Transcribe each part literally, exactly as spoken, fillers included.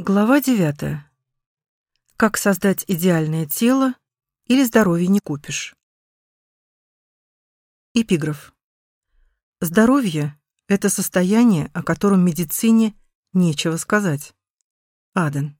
Глава девятая. Как создать идеальное тело или здоровье не купишь. Эпиграф. Здоровье — это состояние, о котором медицине нечего сказать. Аден.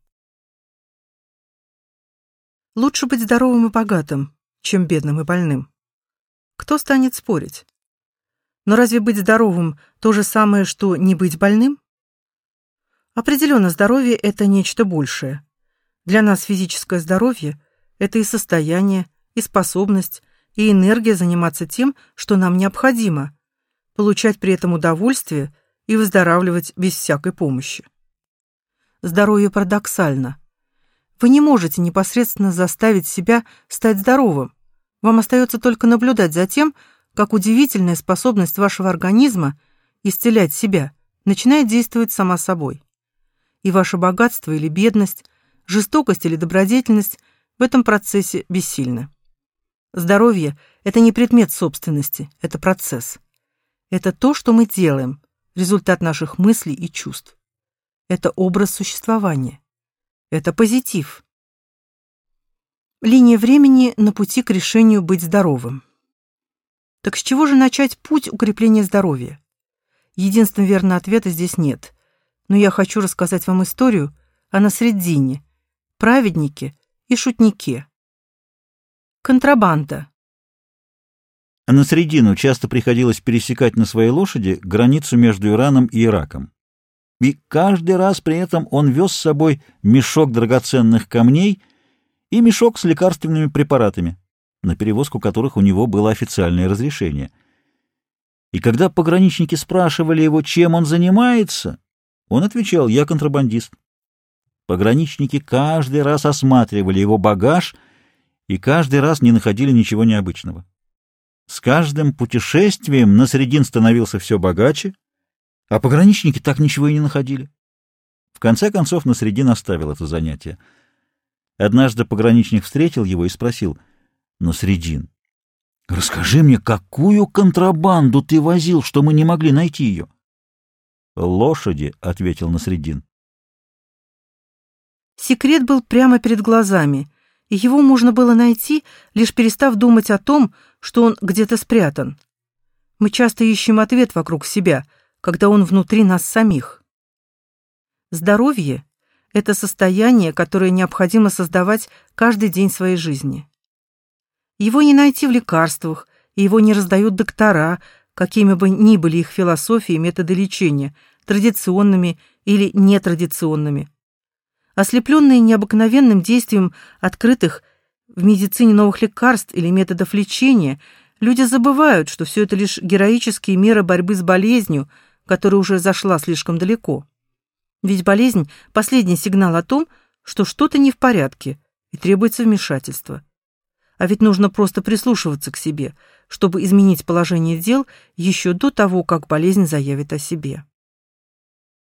Лучше быть здоровым и богатым, чем бедным и больным. Кто станет спорить? Но разве быть здоровым то же самое, что не быть больным? Определенно, здоровье — это нечто большее. Для нас физическое здоровье — это и состояние, и способность, и энергия заниматься тем, что нам необходимо, получать при этом удовольствие и выздоравливать без всякой помощи. Здоровье парадоксально. Вы не можете непосредственно заставить себя стать здоровым. Вам остается только наблюдать за тем, как удивительная способность вашего организма исцелять себя начинает действовать сама собой. И ваше богатство или бедность, жестокость или добродетельность в этом процессе бессильны. Здоровье — это не предмет собственности, это процесс. Это то, что мы делаем, результат наших мыслей и чувств. Это образ существования. Это позитив. Линия времени на пути к решению быть здоровым. Так с чего же начать путь укрепления здоровья? Единственного верного ответа здесь нет. Но я хочу рассказать вам историю о Насреддине, праведнике и шутнике. Контрабанда. А Насреддину часто приходилось пересекать на своей лошади границу между Ираном и Ираком. И каждый раз при этом он вез с собой мешок драгоценных камней и мешок с лекарственными препаратами, на перевозку которых у него было официальное разрешение. И когда пограничники спрашивали его, чем он занимается, он отвечал: «Я контрабандист». Пограничники каждый раз осматривали его багаж и каждый раз не находили ничего необычного. С каждым путешествием Насреддин становился все богаче, а пограничники так ничего и не находили. В конце концов Насреддин оставил это занятие. Однажды пограничник встретил его и спросил: «Насреддин, расскажи мне, какую контрабанду ты возил, что мы не могли найти ее?» «Лошади», — ответил Насреддин. Секрет был прямо перед глазами, и его можно было найти, лишь перестав думать о том, что он где-то спрятан. Мы часто ищем ответ вокруг себя, когда он внутри нас самих. Здоровье — это состояние, которое необходимо создавать каждый день своей жизни. Его не найти в лекарствах, и его не раздают доктора, какими бы ни были их философии и методы лечения, традиционными или нетрадиционными. Ослепленные необыкновенным действием открытых в медицине новых лекарств или методов лечения, люди забывают, что все это лишь героические меры борьбы с болезнью, которая уже зашла слишком далеко. Ведь болезнь — последний сигнал о том, что что-то не в порядке и требуется вмешательство. А ведь нужно просто прислушиваться к себе, чтобы изменить положение дел еще до того, как болезнь заявит о себе.